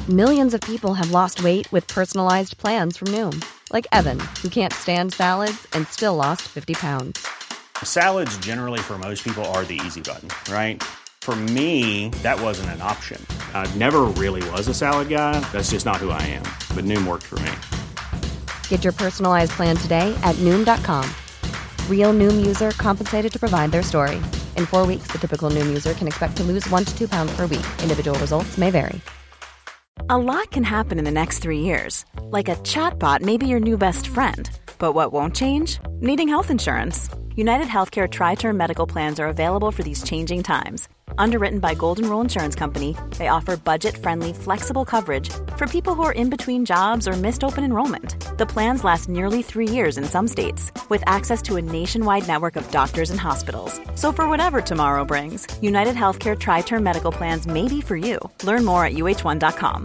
Millions of people have lost weight with personalized plans from Noom. Like Evan, who can't stand salads and still lost 50 pounds. Salads generally for most people are the easy button, right? For me, that wasn't an option. I never really was a salad guy. That's just not who I am. But Noom worked for me. Get your personalized plan today at Noom.com. Real Noom user compensated to provide their story. In 4 weeks, the typical Noom user can expect to lose 1 to 2 pounds per week. Individual results may vary. A lot can happen in the next 3 years. Like a chatbot may be your new best friend. But what won't change? Needing health insurance. United Healthcare Tri-Term Medical Plans are available for these changing times. Underwritten by Golden Rule Insurance Company, they offer budget-friendly, flexible coverage for people who are in between jobs or missed open enrollment. The plans last nearly 3 years in some states, with access to a nationwide network of doctors and hospitals. So for whatever tomorrow brings, United Healthcare Tri-Term Medical Plans may be for you. Learn more at uh1.com.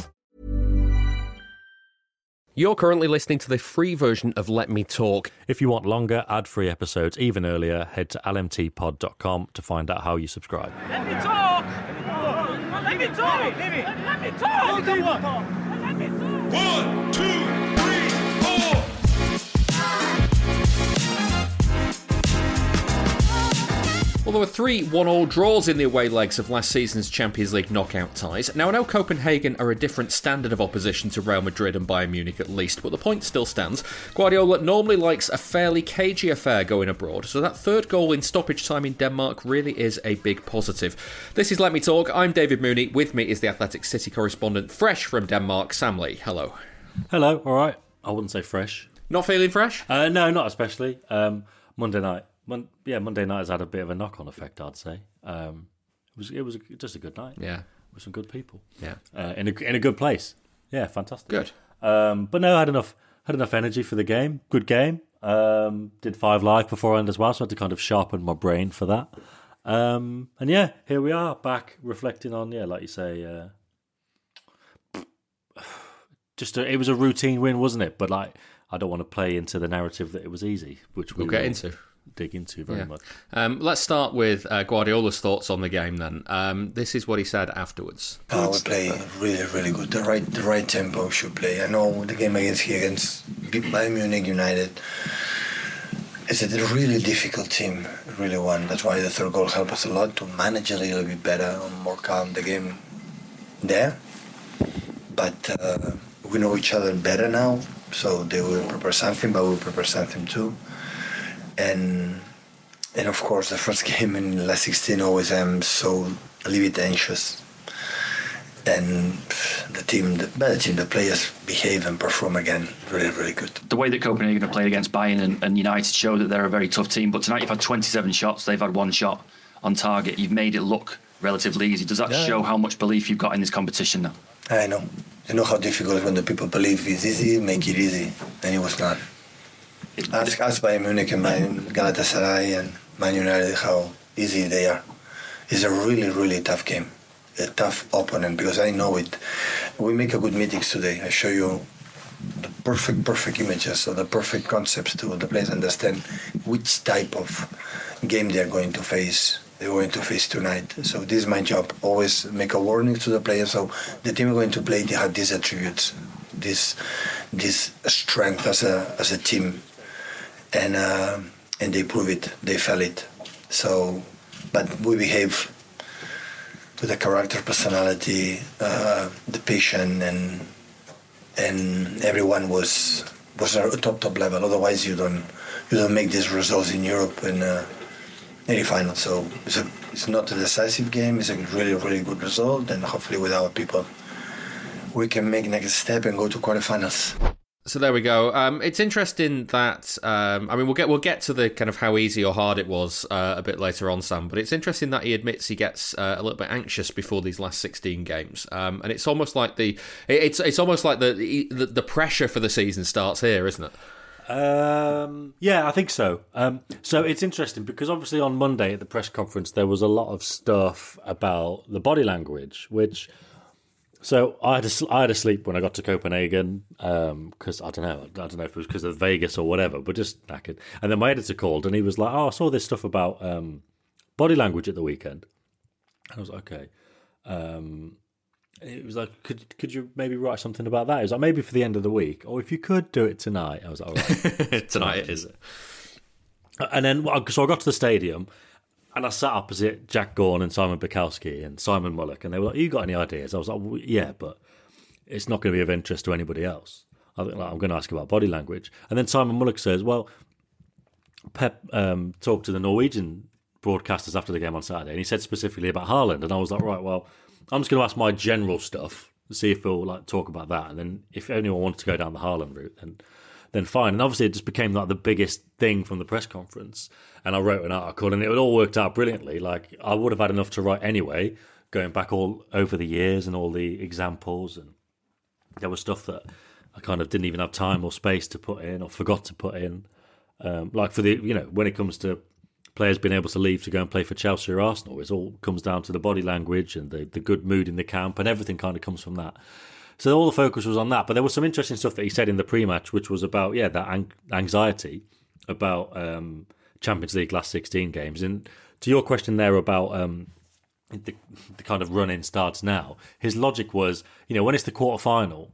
You're currently listening to the free version of Let Me Talk. If you want longer, ad-free episodes even earlier, head to lmtpod.com to find out how you subscribe. Let me talk! Let me talk! Let me talk! Let me talk! 1, 2, 3, 4! Well, there were 3 1-1 draws in the away legs of last season's Champions League knockout ties. Now, I know Copenhagen are a different standard of opposition to Real Madrid and Bayern Munich at least, but the point still stands. Guardiola normally likes a fairly cagey affair going abroad, so that third goal in stoppage time in Denmark really is a big positive. This is Let Me Talk. I'm David Mooney. With me is the Athletic City correspondent, fresh from Denmark, Sam Lee. Hello. Hello, all right. I wouldn't say fresh. Not feeling fresh? No, not especially. Monday night. Monday night has had a bit of a knock-on effect, I'd say. It was just a good night. Yeah, with some good people. Yeah, in a good place. Yeah, fantastic. Good. But no, I had enough energy for the game. Good game. Did 5 live beforehand as well, so I had to kind of sharpen my brain for that. And yeah, here we are back reflecting on like you say. It was a routine win, wasn't it? But I don't want to play into the narrative that it was easy, which we'll get into. Dig into very much. Let's start with Guardiola's thoughts on the game then. This is what he said afterwards. We play really, really good. The right tempo should play. I know the game against Bayern Munich United, it's a really difficult team, really one. That's why the third goal helped us a lot to manage a little bit better, more calm the game there. But we know each other better now, so they will prepare something, but we'll prepare something too. And of course, the first game in last 16 always I'm so a little bit anxious. And the players behave and perform again really, really good. The way that Copenhagen have played against Bayern and United show that they're a very tough team. But tonight you've had 27 shots, they've had 1 shot on target. You've made it look relatively easy. Does that show how much belief you've got in this competition now? I know. I know how difficult when the people believe it's easy, make it easy. And it was not. Ask Bayern Munich and Galatasaray and Man United how easy they are. It's a really, really tough game, a tough opponent, because I know it. We make a good meetings today. I show you the perfect images, or the perfect concepts to the players understand which type of game they're going to face. They're going to face tonight. So this is my job. Always make a warning to the players. So the team are going to play. They have these attributes, this strength as a team. And they prove it, they felt it. So, but we behave with the character, personality, the passion, and everyone was at a top level. Otherwise, you don't make these results in Europe in any final. So it's not a decisive game. It's a really, really good result, and hopefully with our people, we can make next step and go to quarterfinals. So there we go. It's interesting that we'll get to the kind of how easy or hard it was a bit later on, Sam. But it's interesting that he admits he gets a little bit anxious before these last 16 games, and it's almost like the pressure for the season starts here, isn't it? Yeah, I think so. So it's interesting because obviously on Monday at the press conference there was a lot of stuff about the body language, which. So I had a sleep when I got to Copenhagen because I don't know if it was because of Vegas or whatever, but just knackered. And then my editor called and he was like, "Oh, I saw this stuff about body language at the weekend." I was like, "Okay," It was like, could you maybe write something about that? It was like, maybe for the end of the week, or if you could do it tonight. I was like, all right. Tonight it is. And then, so I got to the stadium, and I sat opposite Jack Gaughan and Simon Bukowski and Simon Mullock, and they were like, you got any ideas? I was like, well, yeah, but it's not going to be of interest to anybody else. I think, like, I'm going to ask about body language. And then Simon Mullock says, well, Pep talked to the Norwegian broadcasters after the game on Saturday, and he said specifically about Haaland. And I was like, right, well, I'm just going to ask my general stuff, see if we'll like talk about that. And then if anyone wants to go down the Haaland route, then fine. And obviously it just became like the biggest thing from the press conference. And I wrote an article, and it all worked out brilliantly. Like, I would have had enough to write anyway, going back all over the years and all the examples. And there was stuff that I kind of didn't even have time or space to put in, or forgot to put in. Like for the, when it comes to players being able to leave to go and play for Chelsea or Arsenal, it all comes down to the body language and the good mood in the camp, and everything kind of comes from that. So all the focus was on that. But there was some interesting stuff that he said in the pre-match, which was about, that anxiety about Champions League last 16 games. And to your question there about the kind of run-in starts now, his logic was, when it's the quarter-final,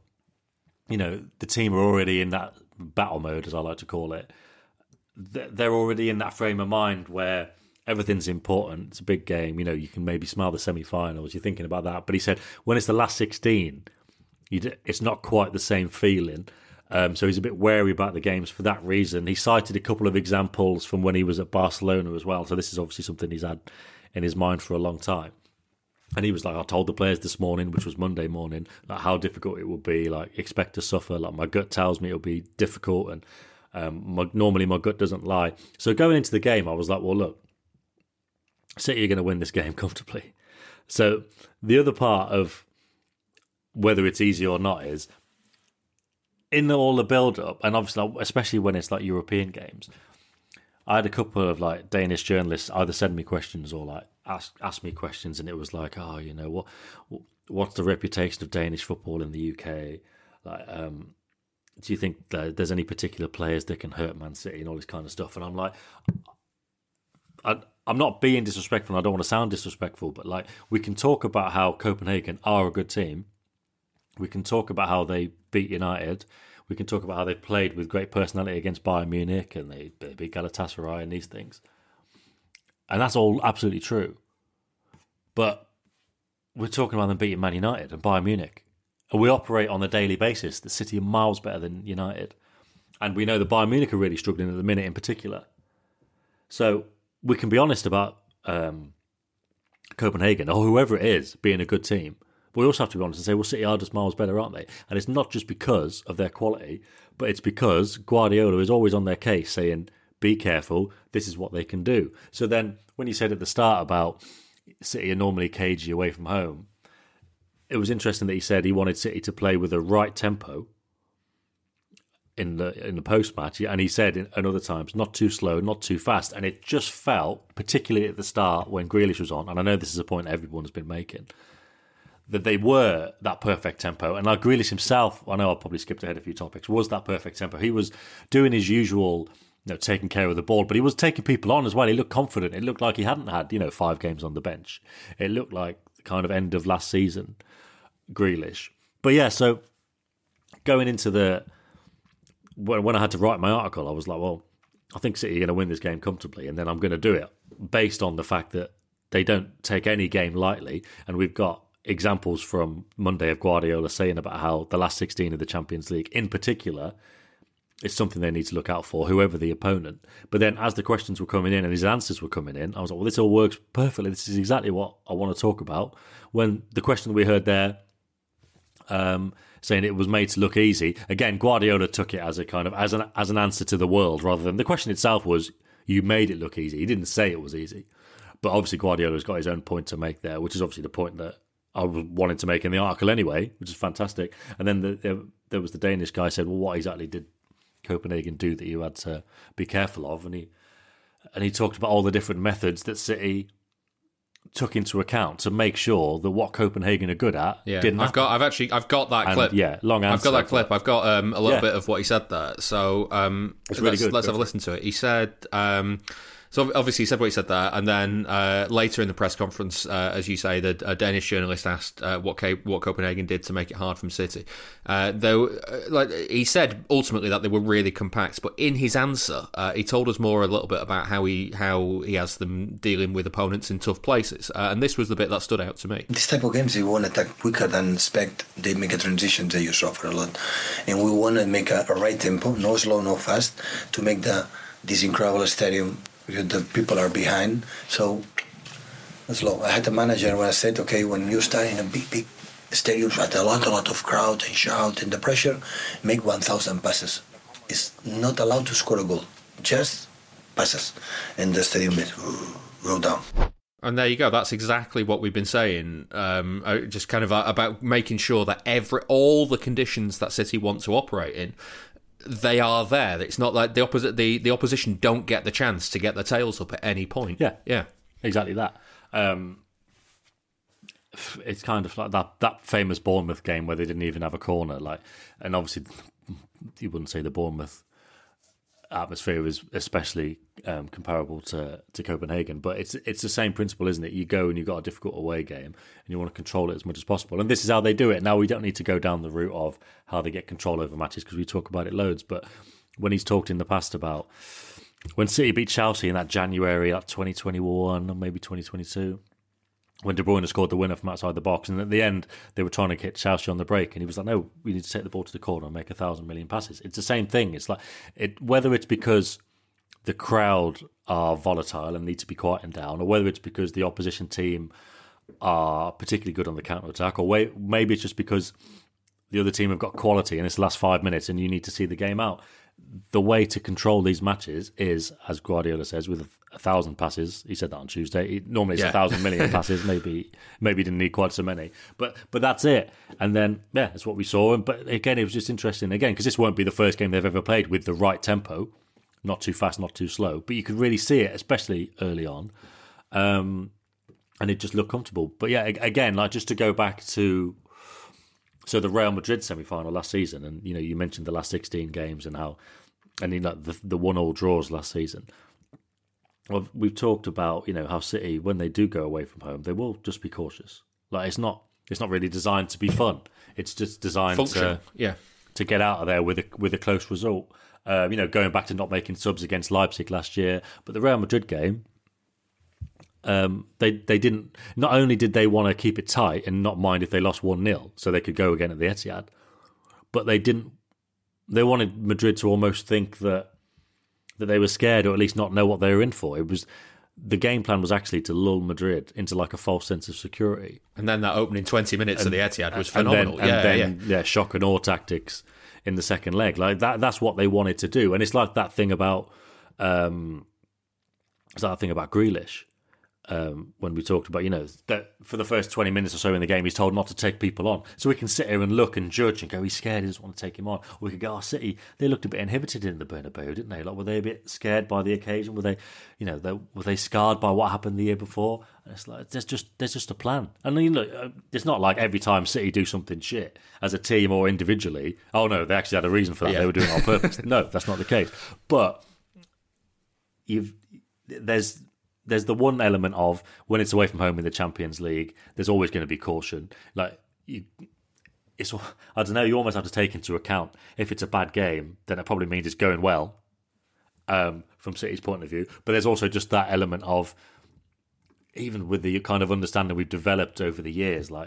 the team are already in that battle mode, as I like to call it. They're already in that frame of mind where everything's important. It's a big game. You can maybe smell the semi-finals. You're thinking about that. But he said when it's the last 16, it's not quite the same feeling. So he's a bit wary about the games for that reason. He cited a couple of examples from when he was at Barcelona as well. So this is obviously something he's had in his mind for a long time. And he was like, I told the players this morning, which was Monday morning, like how difficult it would be. Like, expect to suffer. Like, my gut tells me it'll be difficult, and normally my gut doesn't lie. So going into the game, I was like, well, look, City are going to win this game comfortably. So the other part of whether it's easy or not is, in all the build-up, and obviously, especially when it's like European games, I had a couple of like Danish journalists either send me questions or like ask me questions, and it was like, what's the reputation of Danish football in the UK? Like, do you think that there's any particular players that can hurt Man City and all this kind of stuff? And I'm like, I'm not being disrespectful, and I don't want to sound disrespectful, but like, we can talk about how Copenhagen are a good team. We can talk about how they beat United. We can talk about how they've played with great personality against Bayern Munich, and they beat Galatasaray and these things. And that's all absolutely true. But we're talking about them beating Man United and Bayern Munich. And we operate on a daily basis. The City are miles better than United. And we know that Bayern Munich are really struggling at the minute in particular. So we can be honest about Copenhagen, or whoever it is, being a good team. But we also have to be honest and say, well, City are just miles better, aren't they? And it's not just because of their quality, but it's because Guardiola is always on their case saying, be careful, this is what they can do. So then when you said at the start about City are normally cagey away from home, it was interesting that he said he wanted City to play with a right tempo in the post-match. And he said in other times, not too slow, not too fast. And it just felt, particularly at the start when Grealish was on, and I know this is a point everyone's been making, that they were that perfect tempo. And like Grealish himself, I know I probably skipped ahead a few topics, was that perfect tempo. He was doing his usual, taking care of the ball, but he was taking people on as well. He looked confident. It looked like he hadn't had, 5 games on the bench. It looked like the kind of end of last season, Grealish. But yeah, so going into when I had to write my article, I was like, well, I think City are going to win this game comfortably, and then I'm going to do it based on the fact that they don't take any game lightly, and we've got examples from Monday of Guardiola saying about how the last 16 of the Champions League in particular is something they need to look out for, whoever the opponent. But then as the questions were coming in and his answers were coming in, I was like, well, this all works perfectly. This is exactly what I want to talk about. When the question we heard there saying it was made to look easy, again, Guardiola took it as a kind of as an answer to the world, rather than the question itself was, you made it look easy. He didn't say it was easy. But obviously Guardiola's got his own point to make there, which is obviously the point that I wanted to make in the article anyway, which is fantastic. And then there was the Danish guy said, well, what exactly did Copenhagen do that you had to be careful of? And he talked about all the different methods that City took into account to make sure that what Copenhagen are good at didn't happen. I've got that clip. Yeah, long answer. I've got that clip. I've got a little bit of what he said there. So it's really good. Let's have a listen to it. He said, So obviously he said what he said there, and then later in the press conference, as you say, a Danish journalist asked what Copenhagen did to make it hard from City. Though, like he said, ultimately that they were really compact. But in his answer, he told us more a little bit about how he has them dealing with opponents in tough places, and this was the bit that stood out to me. This type of games, they want to attack quicker than expect. They make a transition that you suffer a lot, and we want to make a right tempo, no slow, no fast, to make this incredible stadium. Because the people are behind, so slow. I had a manager when I said, okay, when you start in a big stadium with a lot of crowd and shout and the pressure, make 1,000 passes. It's not allowed to score a goal, just passes, and the stadium will go down. And there you go. That's exactly what we've been saying. Just kind of about making sure that all the conditions that City want to operate in, they are there. It's not like the opposition don't get the chance to get their tails up at any point. Yeah, exactly that. It's kind of like that famous Bournemouth game where they didn't even have a corner. And obviously, you wouldn't say the Bournemouth atmosphere is especially comparable to Copenhagen, but it's the same principle, isn't it? You go and you've got a difficult away game and you want to control it as much as possible, and this is how they do it. Now, we don't need to go down the route of how they get control over matches because we talk about it loads, but when he's talked in the past about when City beat Chelsea in that January, like 2021 or maybe 2022, when De Bruyne scored the winner from outside the box, and at the end they were trying to hit Chelsea on the break, and he was like, no, we need to take the ball to the corner and make 1,000 million passes. It's the same thing. It's like, whether it's because the crowd are volatile and need to be quietened down, or whether it's because the opposition team are particularly good on the counter-attack, or maybe it's just because the other team have got quality and it's the last 5 minutes and you need to see the game out. The way to control these matches is, as Guardiola says, with 1,000 passes. He said that on Tuesday. Normally it's 1,000 million passes. Maybe he didn't need quite so many. But that's it. And then, that's what we saw. But again, it was just interesting, again, because this won't be the first game they've ever played with the right tempo. Not too fast, not too slow. But you could really see it, especially early on. And it just looked comfortable. But yeah, again, like just to go back to... So the Real Madrid semi-final last season, and you mentioned the last 16 games and how, and the 1-1 draws last season. Well, we've talked about how City, when they do go away from home, they will just be cautious. Like it's not really designed to be fun. It's just designed to get out of there with a close result. Going back to not making subs against Leipzig last year, but the Real Madrid game. They didn't. Not only did they want to keep it tight and not mind if they lost 1-0, so they could go again at the Etihad, but they didn't. They wanted Madrid to almost think that they were scared, or at least not know what they were in for. It was the game plan was actually to lull Madrid into like a false sense of security. And then that opening 20 minutes of the Etihad was phenomenal. And then shock and awe tactics in the second leg. Like that's what they wanted to do. And it's like that thing about Grealish. When we talked about, that for the first 20 minutes or so in the game, he's told not to take people on. So we can sit here and look and judge and go, he's scared, he doesn't want to take him on. Or we could go, City, they looked a bit inhibited in the Bernabeu, didn't they? Like, were they a bit scared by the occasion? Were they, were they scarred by what happened the year before? And it's like, there's just a plan. And it's not like every time City do something shit as a team or individually, oh no, they actually had a reason for that. They were doing it on purpose. No, that's not the case. But there's the one element of when it's away from home in the Champions League, there's always going to be caution. Like I don't know. You almost have to take into account if it's a bad game, then it probably means it's going well from City's point of view. But there's also just that element of, even with the kind of understanding we've developed over the years, like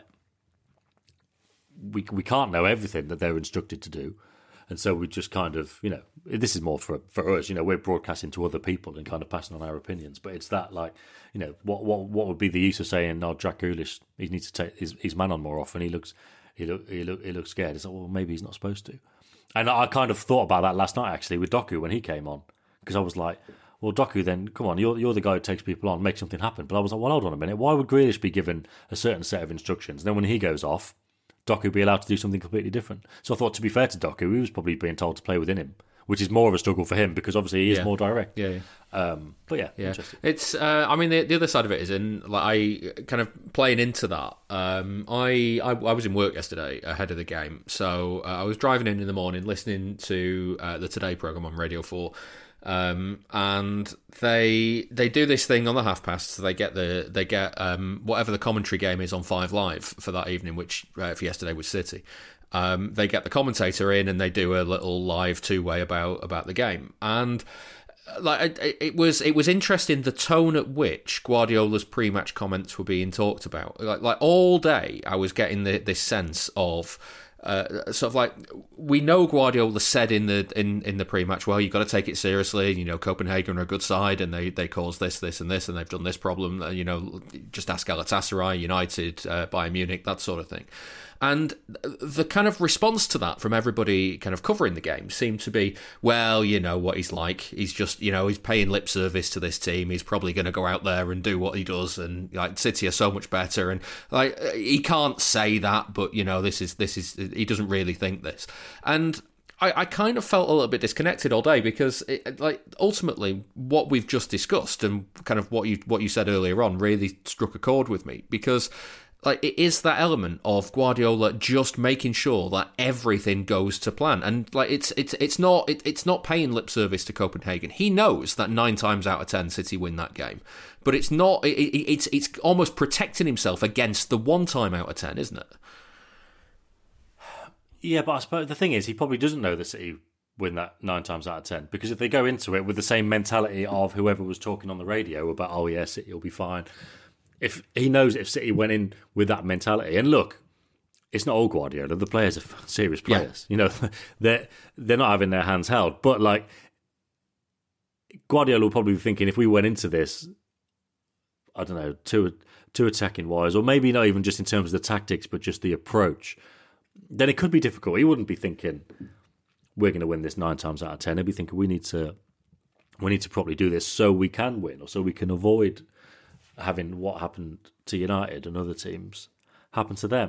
we can't know everything that they're instructed to do. And so we just kind of, this is more for us, we're broadcasting to other people and kind of passing on our opinions. But it's that, like, what would be the use of saying, no, Jack Grealish, he needs to take his man on more often. He looks scared. It's like, well, maybe he's not supposed to. And I kind of thought about that last night, actually, with Doku when he came on. Because I was like, well, Doku, then, come on, you're the guy who takes people on, make something happen. But I was like, well, hold on a minute. Why would Grealish be given a certain set of instructions? And then when he goes off, Doku be allowed to do something completely different. So I thought, to be fair to Doku, he was probably being told to play within him, which is more of a struggle for him because obviously he is more direct. But interesting. It's the other side of it is I kind of playing into that. I was in work yesterday ahead of the game, so I was driving in the morning listening to the Today programme on Radio 4. and they do this thing on the half past. So they get whatever the commentary game is on 5 Live for that evening, which for yesterday was City. They get the commentator in and they do a little live 2-way about the game. And like it was interesting the tone at which Guardiola's pre-match comments were being talked about. Like all day, I was getting this sense of sort of like, we know Guardiola said in the pre-match, well, you've got to take it seriously. You know, Copenhagen are a good side, and they caused this, and this, and they've done this problem. You know, just ask Galatasaray, United, Bayern Munich, that sort of thing. And the kind of response to that from everybody kind of covering the game seemed to be, well, you know what he's like. He's just, you know, he's paying lip service to this team. He's probably going to go out there and do what he does. And like City are so much better. And like he can't say that, but you know, this is he doesn't really think this. And I kind of felt a little bit disconnected all day because, ultimately, what we've just discussed and kind of what you said earlier on really struck a chord with me, because like it is that element of Guardiola just making sure that everything goes to plan, and like it's not paying lip service to Copenhagen. He knows that 9 times out of 10 City win that game, but it's not. It's almost protecting himself against the 1 time out of 10, isn't it? Yeah, but I suppose the thing is, he probably doesn't know that City win that 9 times out of 10, because if they go into it with the same mentality of whoever was talking on the radio about, oh yeah, City will be fine. If he knows if City went in with that mentality, and look, it's not all Guardiola. The players are serious players. Yeah. You know, they're not having their hands held. But like Guardiola will probably be thinking, if we went into this, I don't know, two attacking wise, or maybe not even just in terms of the tactics, but just the approach, then it could be difficult. He wouldn't be thinking we're going to win this 9 times out of 10. He'd be thinking we need to probably do this so we can win, or so we can avoid having what happened to United and other teams happen to them.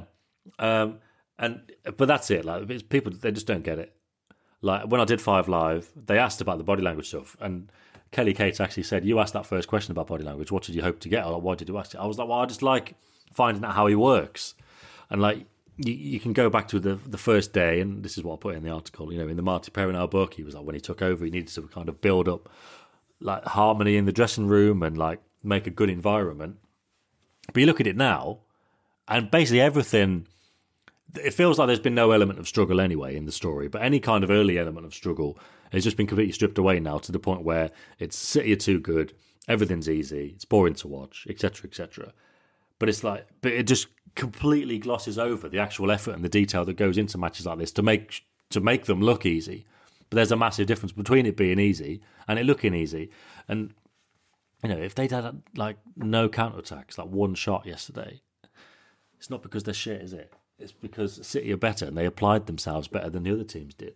But that's it. Like people, they just don't get it. Like when I did 5 Live, they asked about the body language stuff, and Kelly Cates actually said, "You asked that first question about body language. What did you hope to get? Or why did you ask it?" I was like, "Well, I just like finding out how he works." And like you can go back to the first day, and this is what I put in the article. You know, in the Marty Perrinel book, he was like, when he took over, he needed to kind of build up like harmony in the dressing room and like make a good environment. But you look at it now, and basically everything, it feels like there's been no element of struggle anyway in the story, but any kind of early element of struggle has just been completely stripped away now, to the point where it's City are too good, everything's easy, it's boring to watch, etc., etc. But it's like, but it just completely glosses over the actual effort and the detail that goes into matches like this to make them look easy. But there's a massive difference between it being easy and it looking easy. And you know, if they'd had like no counterattacks, like 1 shot yesterday, it's not because they're shit, is it? It's because City are better and they applied themselves better than the other teams did.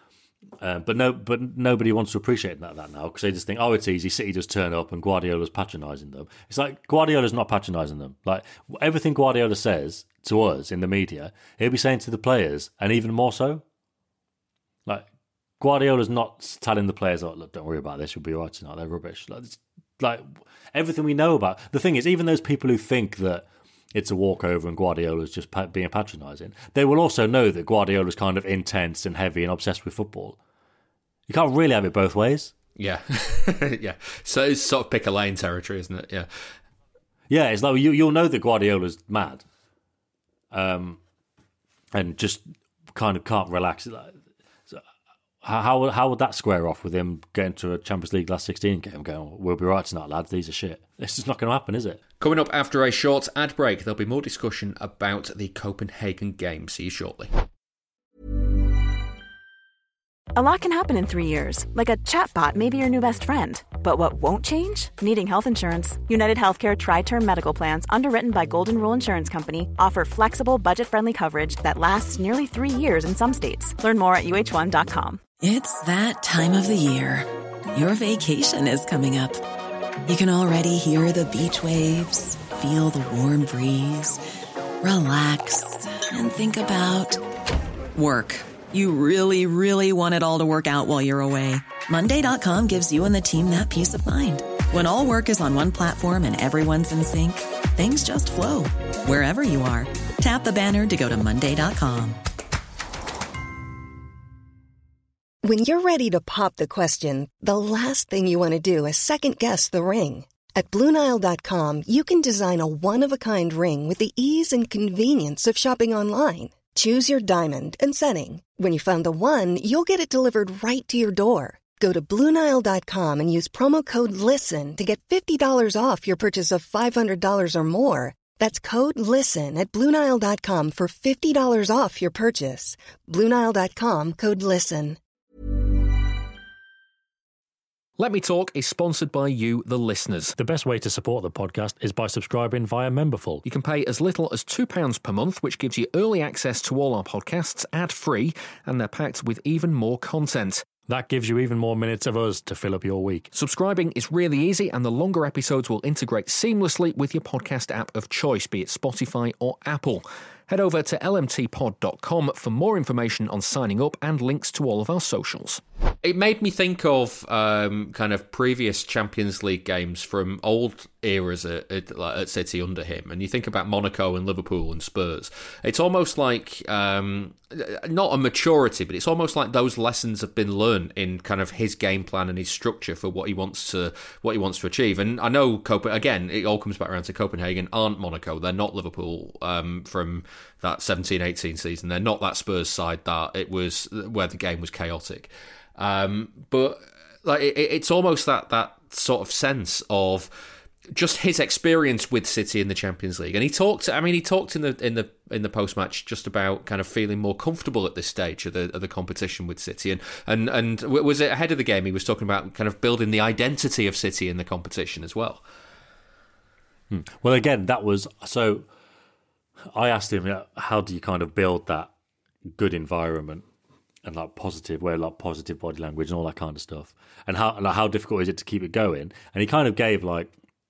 But nobody wants to appreciate that now, because they just think, oh, it's easy. City just turn up and Guardiola's patronising them. It's like Guardiola's not patronising them. Like everything Guardiola says to us in the media, he'll be saying to the players, and even more so. Like Guardiola's not telling the players, "Oh, look, don't worry about this. You'll be all right tonight. They're rubbish." Like everything we know about. The thing is, even those people who think that it's a walkover and Guardiola's just being patronising, they will also know that Guardiola's kind of intense and heavy and obsessed with football. You can't really have it both ways. Yeah. Yeah. So it's sort of pick a lane territory, isn't it? Yeah. Yeah, it's like you'll know that Guardiola's mad, and just kind of can't relax. So how would that square off with him getting to a Champions League last 16 game going, "We'll be right tonight, lads, these are shit"? It's just not going to happen, is it? Coming up after a short ad break, there'll be more discussion about the Copenhagen game. See you shortly. A lot can happen in 3 years, like a chatbot may be your new best friend. But what won't change? Needing health insurance. United Healthcare Tri-Term Medical Plans, underwritten by Golden Rule Insurance Company, offer flexible, budget-friendly coverage that lasts nearly 3 years in some states. Learn more at uh1.com. It's that time of the year. Your vacation is coming up. You can already hear the beach waves, feel the warm breeze, relax, and think about work. You really, really want it all to work out while you're away. Monday.com gives you and the team that peace of mind. When all work is on one platform and everyone's in sync, things just flow. Wherever you are, tap the banner to go to Monday.com. When you're ready to pop the question, the last thing you want to do is second-guess the ring. At BlueNile.com, you can design a one-of-a-kind ring with the ease and convenience of shopping online. Choose your diamond and setting. When you find the one, you'll get it delivered right to your door. Go to BlueNile.com and use promo code LISTEN to get $50 off your purchase of $500 or more. That's code LISTEN at BlueNile.com for $50 off your purchase. BlueNile.com, code LISTEN. Let Me Talk is sponsored by you, the listeners. The best way to support the podcast is by subscribing via Memberful. You can pay as little as £2 per month, which gives you early access to all our podcasts ad-free, and they're packed with even more content. That gives you even more minutes of us to fill up your week. Subscribing is really easy, and the longer episodes will integrate seamlessly with your podcast app of choice, be it Spotify or Apple. Head over to lmtpod.com for more information on signing up and links to all of our socials. It made me think of kind of previous Champions League games from old eras at City under him. And you think about Monaco and Liverpool and Spurs. It's almost like, not a maturity, but it's almost like those lessons have been learned in kind of his game plan and his structure for what he wants to achieve. And I know, again, it all comes back around to Copenhagen aren't Monaco. They're not Liverpool from that 17-18 season. They're not that Spurs side that it was where the game was chaotic. But like it's almost that sort of sense of just his experience with City in the Champions League, and he talked in the post match just about kind of feeling more comfortable at this stage of the competition with City, and was it ahead of the game? He was talking about kind of building the identity of City in the competition as well. Well, again, that was so. I asked him, how do you kind of build that good environment? And like positive body language and all that kind of stuff, and how difficult is it to keep it going? And he kind of gave like,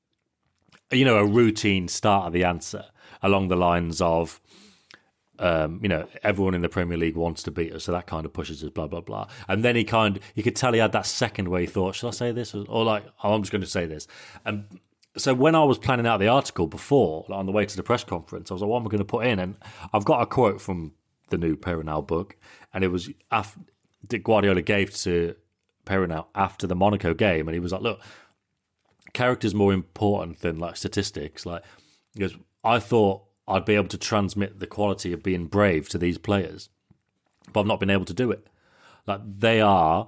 a routine start of the answer along the lines of, everyone in the Premier League wants to beat us, so that kind of pushes us, blah blah blah. And then you could tell he had that second where he thought, should I say this, or like, I'm just going to say this. And so when I was planning out the article before, like on the way to the press conference, I was like, what am I going to put in? And I've got a quote from the new Perronel book, and it was that Guardiola gave to Perronel after the Monaco game, and he was like, look, character's more important than like statistics. Like, because I thought I'd be able to transmit the quality of being brave to these players, but I've not been able to do it. Like, they are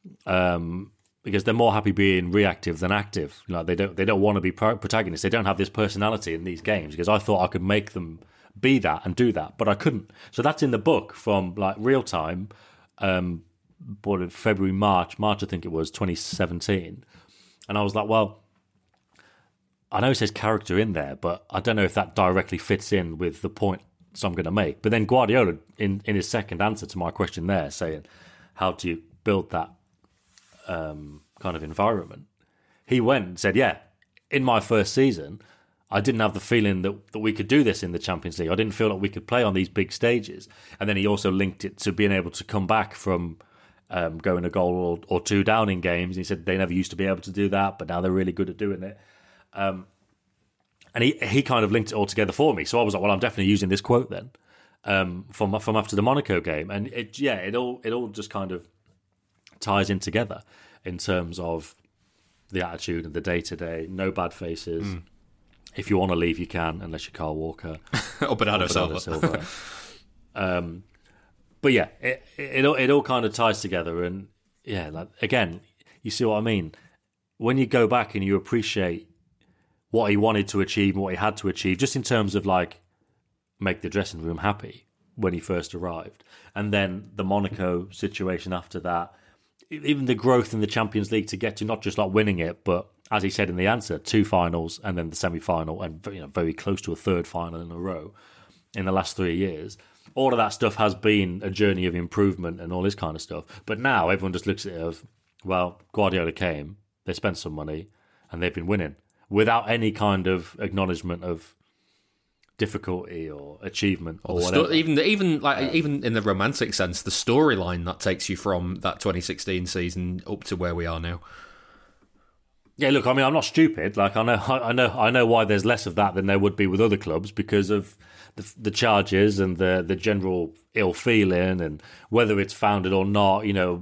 because they're more happy being reactive than active. Like, they don't want to be protagonists. They don't have this personality in these games, because I thought I could make them be that and do that, but I couldn't. So that's in the book from like real time, February, March I think it was 2017. And I was like, well, I know it says character in there, but I don't know if that directly fits in with the point I'm going to make. But then Guardiola, in his second answer to my question there, saying, how do you build that kind of environment? He went and said, yeah, in my first season, I didn't have the feeling that we could do this in the Champions League. I didn't feel like we could play on these big stages. And then he also linked it to being able to come back from going a goal or two down in games. He said they never used to be able to do that, but now they're really good at doing it. And he kind of linked it all together for me. So I was like, well, I'm definitely using this quote then from after the Monaco game. And it all just kind of ties in together in terms of the attitude and the day-to-day, no bad faces. If you want to leave, you can, unless you're Kyle Walker or Bernardo Silva. But yeah, it all kind of ties together, and yeah, like, again, you see what I mean. When you go back and you appreciate what he wanted to achieve and what he had to achieve, just in terms of like make the dressing room happy when he first arrived, and then the Monaco situation after that, even the growth in the Champions League to get to not just like winning it, but as he said in the answer, 2 finals and then the semi-final, and very close to a third final in a row in the last 3 years. All of that stuff has been a journey of improvement and all this kind of stuff. But now everyone just looks at it as, well, Guardiola came, they spent some money, and they've been winning without any kind of acknowledgement of difficulty or achievement or whatever. Even in the romantic sense, the storyline that takes you from that 2016 season up to where we are now. Yeah, look, I mean, I'm not stupid. Like, I know why there's less of that than there would be with other clubs, because of the charges and the general ill feeling, and whether it's founded or not.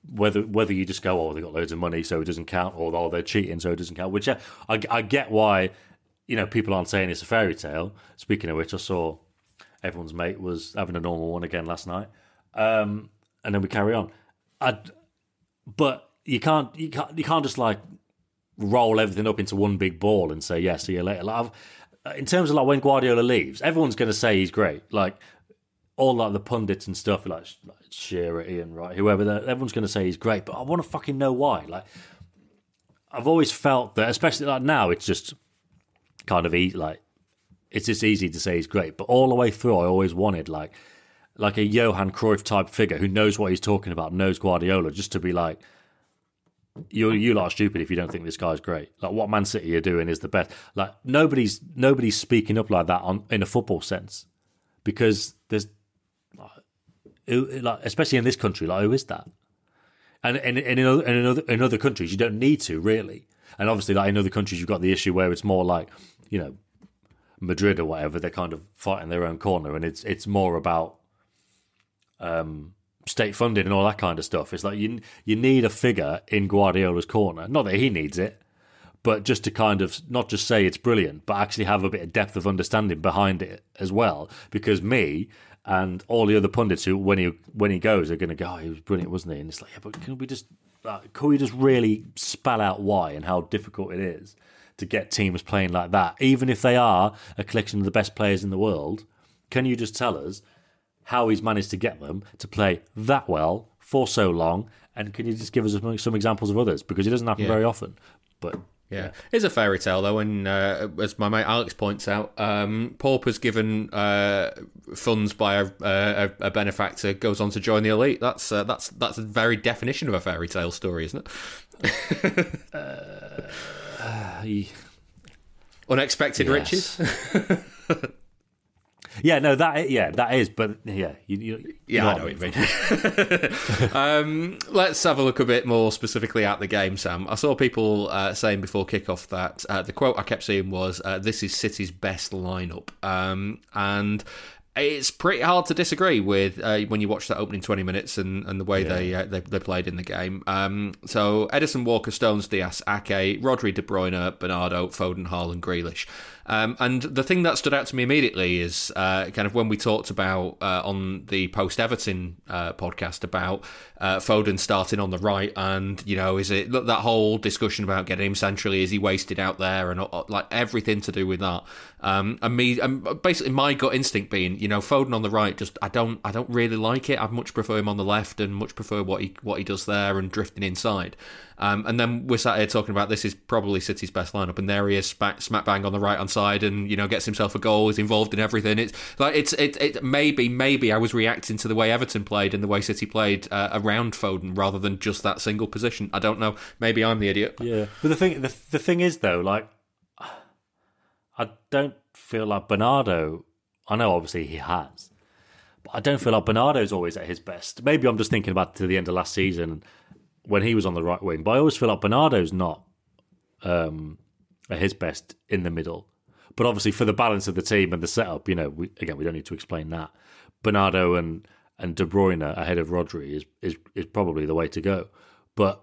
whether you just go, oh, they got loads of money, so it doesn't count, or oh, they're cheating, so it doesn't count. Which I get why, people aren't saying it's a fairy tale. Speaking of which, I saw everyone's mate was having a normal one again last night, and then we carry on. But you can't just like roll everything up into one big ball and say, yeah, see you later. Like, in terms of like when Guardiola leaves, everyone's going to say he's great. Like all like the pundits and stuff, like Shearer, Ian Wright, whoever, everyone's going to say he's great. But I want to fucking know why. Like I've always felt that, especially like now, it's just kind of easy. Like it's just easy to say he's great. But all the way through, I always wanted like a Johan Cruyff type figure who knows what he's talking about, knows Guardiola, just to be like, you lot are stupid if you don't think this guy's great. Like what Man City are doing is the best. Like nobody's speaking up like that in a football sense, because there's like, especially in this country, like who is that? And in other countries you don't need to really. And obviously, like in other countries you've got the issue where it's more like, Madrid or whatever, they're kind of fighting their own corner, and it's more about state funding and all that kind of stuff. It's like you need a figure in Guardiola's corner. Not that he needs it, but just to kind of not just say it's brilliant, but actually have a bit of depth of understanding behind it as well. Because me and all the other pundits who, when he goes, are going to go, oh, he was brilliant, wasn't he? And it's like, yeah, but can we just really spell out why and how difficult it is to get teams playing like that, even if they are a collection of the best players in the world? Can you just tell us how he's managed to get them to play that well for so long? And can you just give us some examples of others? Because it doesn't happen very often. But yeah, it's a fairy tale though, and as my mate Alex points out, paupers given funds by a benefactor goes on to join the elite. That's the very definition of a fairy tale story, isn't it? Unexpected riches. Yeah, no, that is, but yeah, I know what you mean. Let's have a look a bit more specifically at the game, Sam. I saw people saying before kickoff that the quote I kept seeing was, "This is City's best lineup," and it's pretty hard to disagree with when you watch that opening 20 minutes and the way they played in the game. So Edison, Walker, Stones, Diaz, Ake, Rodri, De Bruyne, Bernardo, Foden, Haaland, Grealish. And the thing that stood out to me immediately is kind of when we talked about on the post-Everton podcast about Foden starting on the right, and is it that whole discussion about getting him centrally, is he wasted out there, and like everything to do with that. And basically my gut instinct being, Foden on the right, just I don't really like it. I'd much prefer him on the left, and much prefer what he does there and drifting inside. And then we're sat here talking about this is probably City's best lineup, and there he is, smack bang on the right hand side, and gets himself a goal, is involved in everything. It's like it maybe I was reacting to the way Everton played and the way City played around Foden rather than just that single position. I don't know. Maybe I'm the idiot. Yeah, but the thing is though, like I don't feel like Bernardo. I know obviously he has, but I don't feel like Bernardo's always at his best. Maybe I'm just thinking about to the end of last season when he was on the right wing, but I always feel like Bernardo's not at his best in the middle. But obviously for the balance of the team and the setup, we don't need to explain that. Bernardo and De Bruyne ahead of Rodri is probably the way to go. But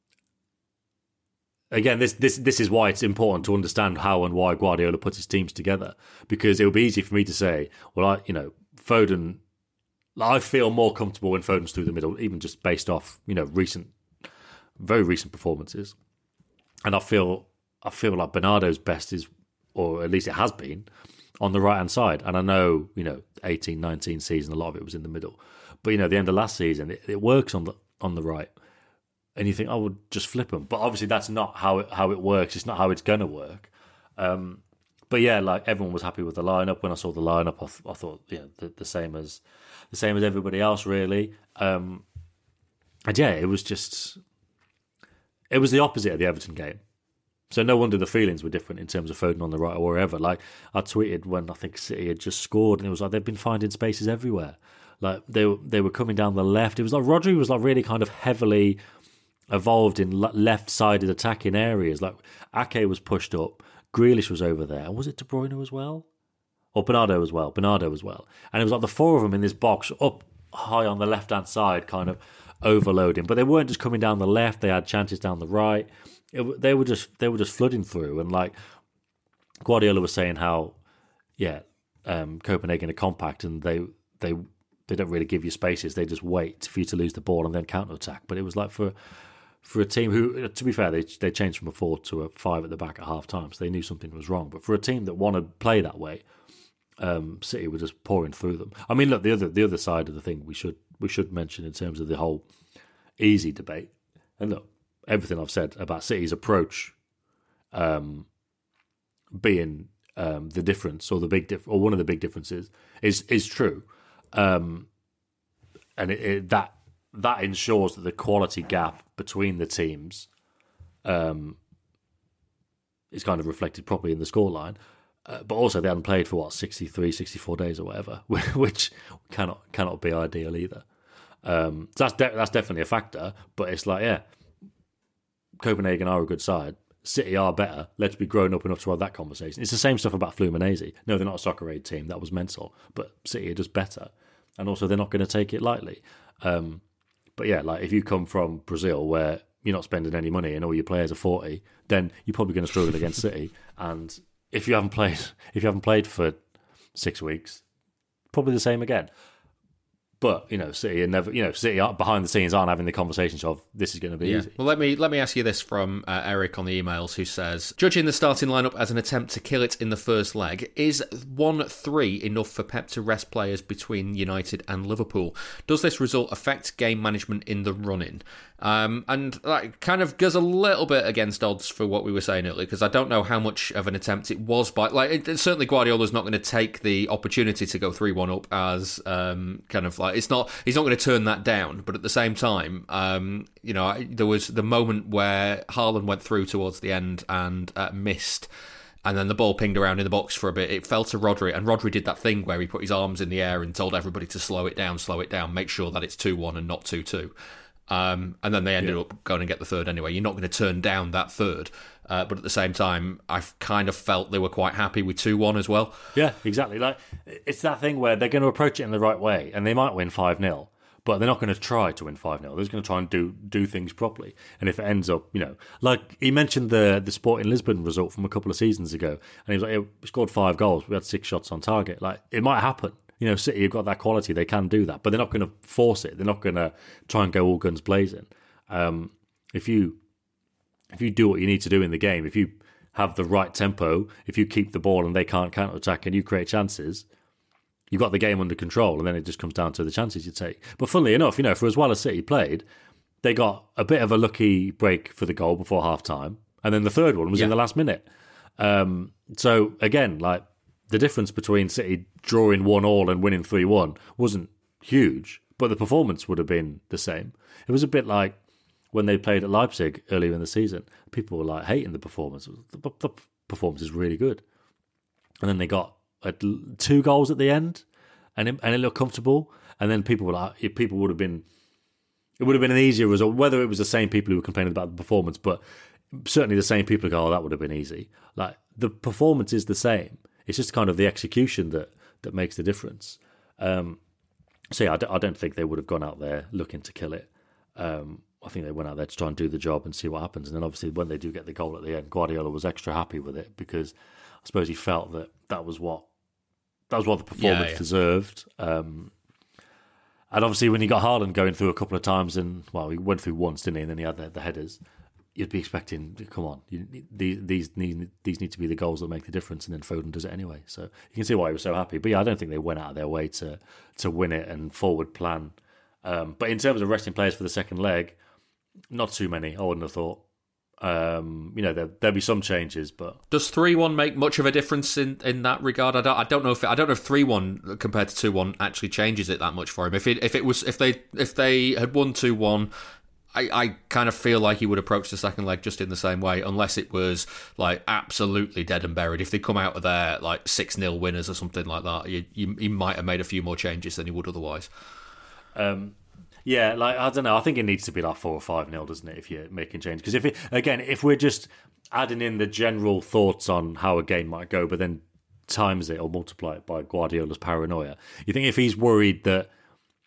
again, this is why it's important to understand how and why Guardiola puts his teams together, because it would be easy for me to say, well, Foden, I feel more comfortable when Foden's through the middle, even just based off very recent performances, and I feel like Bernardo's best is, or at least it has been, on the right hand side. And I know 18-19 season, a lot of it was in the middle, but the end of last season it works on the right, and you think, I would just flip him, but obviously that's not how it works. It's not how it's going to work. But yeah, like everyone was happy with the lineup. When I saw the lineup, I thought the same as everybody else really. And yeah, it was the opposite of the Everton game. So no wonder the feelings were different in terms of Foden on the right or wherever. Like I tweeted when I think City had just scored, and it was like they've been finding spaces everywhere. Like they were coming down the left. It was like Rodri was like really kind of heavily evolved in left-sided attacking areas. Like Ake was pushed up, Grealish was over there, and was it De Bruyne as well? Or Bernardo as well. And it was like the four of them in this box up high on the left-hand side, kind of overloading. But they weren't just coming down the left; they had chances down the right. They were just flooding through, and like Guardiola was saying how, Copenhagen are compact and they don't really give you spaces. They just wait for you to lose the ball and then counter attack. But it was like for a team who, to be fair, they changed from a 4 to a 5 at the back at half time, so they knew something was wrong. But for a team that want to play that way, City were just pouring through them. I mean, look, the other side of the thing we should mention in terms of the whole easy debate, and look, everything I've said about City's approach being the difference or or one of the big differences is true, and that ensures that the quality gap between the teams is kind of reflected properly in the scoreline. But also they hadn't played for 63, 64 days or whatever, which cannot be ideal either. So that's definitely a factor. But it's like, Copenhagen are a good side. City are better. Let's be grown up enough to have that conversation. It's the same stuff about Fluminense. No, they're not a soccer aid team. That was mental. But City are just better. And also they're not going to take it lightly. But yeah, like if you come from Brazil where you're not spending any money and all your players are 40, then you're probably going to struggle against City. And if you haven't played for 6 weeks, probably the same again. But City are never. City behind the scenes aren't having the conversations of this is going to be easy. Well, let me ask you this from Eric on the emails, who says, judging the starting lineup as an attempt to kill it in the first leg, is 1-3 enough for Pep to rest players between United and Liverpool? Does this result affect game management in the run-in? And that kind of goes a little bit against odds for what we were saying earlier, because I don't know how much of an attempt it was by. Certainly Guardiola's not going to take the opportunity to go 3-1 up as kind of like he's not going to turn that down. But at the same time, there was the moment where Haaland went through towards the end and missed. And then the ball pinged around in the box for a bit. It fell to Rodri, and Rodri did that thing where he put his arms in the air and told everybody to slow it down, make sure that it's 2-1 and not 2-2. And then they ended up going and get the third anyway. You're not going to turn down that third. But at the same time, I kind of felt they were quite happy with 2-1 as well. Yeah, exactly. Like it's that thing where they're going to approach it in the right way, and they might win 5-0, but they're not going to try to win 5-0. They're just going to try and do things properly. And if it ends up, like he mentioned the Sporting Lisbon result from a couple of seasons ago, and he was like, we scored 5 goals, we had 6 shots on target. Like it might happen. City have got that quality; they can do that, but they're not going to force it. They're not going to try and go all guns blazing. If you do what you need to do in the game, if you have the right tempo, if you keep the ball and they can't counter attack and you create chances, you've got the game under control, and then it just comes down to the chances you take. But funnily enough, for as well as City played, they got a bit of a lucky break for the goal before half time, and then the third one was in the last minute. So again, like the difference between City drawing 1-1 and winning 3-1 wasn't huge, but the performance would have been the same. It was a bit like when they played at Leipzig earlier in the season. People were like hating the performance. The performance is really good. And then they got 2 goals at the end, and it looked comfortable. And then people were like, it would have been an easier result, whether it was the same people who were complaining about the performance, but certainly the same people who go, that would have been easy. Like the performance is the same. It's just kind of the execution that makes the difference. I don't think they would have gone out there looking to kill it. I think they went out there to try and do the job and see what happens. And then obviously when they do get the goal at the end, Guardiola was extra happy with it because I suppose he felt that was what the performance deserved. And obviously when he got Haaland going through a couple of times, and he went through once, didn't he? And then he had the headers. You'd be expecting, come on, these need to be the goals that make the difference, and then Foden does it anyway. So you can see why he was so happy. But yeah, I don't think they went out of their way to win it and forward plan. But in terms of resting players for the second leg, not too many, I wouldn't have thought. There'll be some changes, but does 3-1 make much of a difference in that regard? I don't know if 3-1 compared to 2-1 actually changes it that much for him. If they had won 2-1. I kind of feel like he would approach the second leg just in the same way, unless it was like absolutely dead and buried. If they come out of there like 6-0 winners or something like that, he might have made a few more changes than he would otherwise. I don't know. I think it needs to be like 4 or 5-0, doesn't it? If you're making changes, because if we're just adding in the general thoughts on how a game might go, but then times it or multiply it by Guardiola's paranoia, you think if he's worried that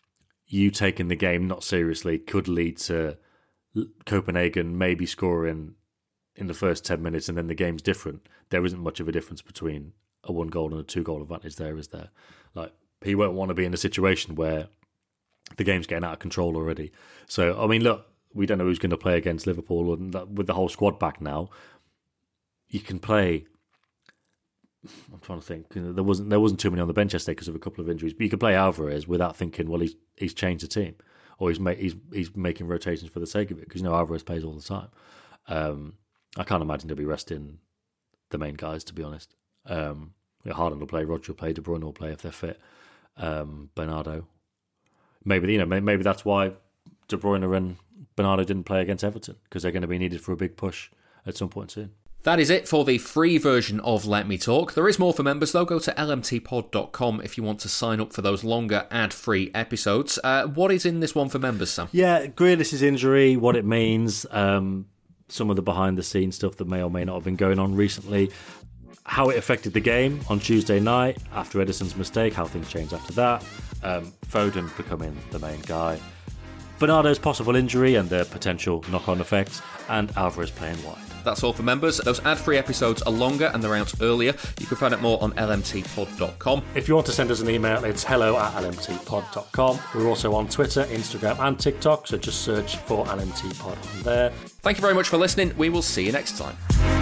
you taking the game not seriously could lead to Copenhagen maybe scoring in the first 10 minutes and then the game's different. There isn't much of a difference between a 1-goal and a 2-goal advantage there, is there? Like, he won't want to be in a situation where the game's getting out of control already. So, I mean, look, we don't know who's going to play against Liverpool, and with the whole squad back now, you can play. I'm trying to think. There wasn't too many on the bench yesterday because of a couple of injuries, but you could play Alvarez without thinking, well, he's changed the team, or he's making rotations for the sake of it, because Alvarez plays all the time. I can't imagine they'll be resting the main guys, to be honest. Haaland will play, Rodri will play, De Bruyne will play if they're fit. Bernardo, maybe that's why De Bruyne and Bernardo didn't play against Everton, because they're going to be needed for a big push at some point soon. That is it for the free version of Let Me Talk. There is more for members, though. Go to lmtpod.com if you want to sign up for those longer ad-free episodes. What is in this one for members, Sam? Yeah, Grealish's injury, what it means, some of the behind-the-scenes stuff that may or may not have been going on recently, how it affected the game on Tuesday night after Ederson's mistake, how things changed after that, Foden becoming the main guy, Bernardo's possible injury and the potential knock-on effects, and Alvarez playing wide. That's all for members. Those ad-free episodes are longer and they're out earlier. You can find out more on lmtpod.com. If you want to send us an email, it's hello@lmtpod.com. We're also on Twitter, Instagram and TikTok, so just search for LMTpod on there. Thank you very much for listening. We will see you next time.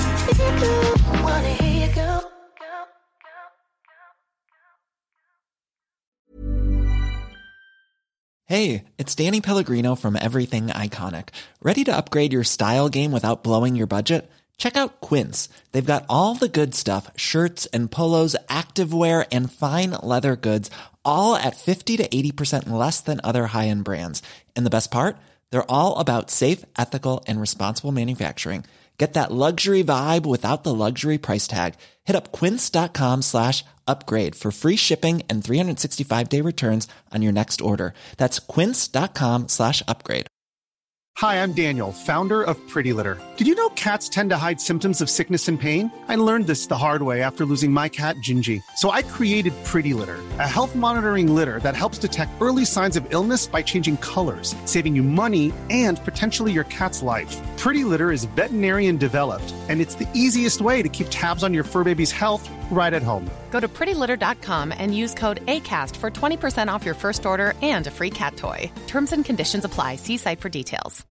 Hey, it's Danny Pellegrino from Everything Iconic. Ready to upgrade your style game without blowing your budget? Check out Quince. They've got all the good stuff, shirts and polos, activewear, and fine leather goods, all at 50 to 80% less than other high-end brands. And the best part? They're all about safe, ethical, and responsible manufacturing. Get that luxury vibe without the luxury price tag. Hit up quince.com/upgrade for free shipping and 365-day returns on your next order. That's quince.com/upgrade. Hi, I'm Daniel, founder of Pretty Litter. Did you know cats tend to hide symptoms of sickness and pain? I learned this the hard way after losing my cat, Gingy. So I created Pretty Litter, a health monitoring litter that helps detect early signs of illness by changing colors, saving you money and potentially your cat's life. Pretty Litter is veterinarian developed, and it's the easiest way to keep tabs on your fur baby's health right at home. Go to prettylitter.com and use code ACAST for 20% off your first order and a free cat toy. Terms and conditions apply. See site for details.